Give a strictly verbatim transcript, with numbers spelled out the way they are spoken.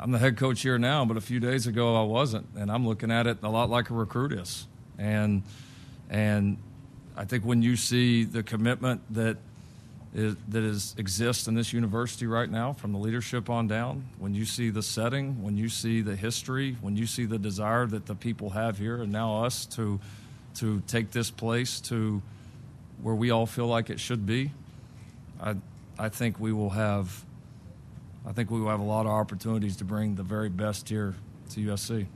I'm the head coach here now, but a few days ago I wasn't, and I'm looking at it a lot like a recruit is. And and I think when you see the commitment that is, that is exists in this university right now, from the leadership on down, when you see the setting, when you see the history, when you see the desire that the people have here, and now us to to take this place to where we all feel like it should be, I I think we will have I think we will have a lot of opportunities to bring the very best here to U S C.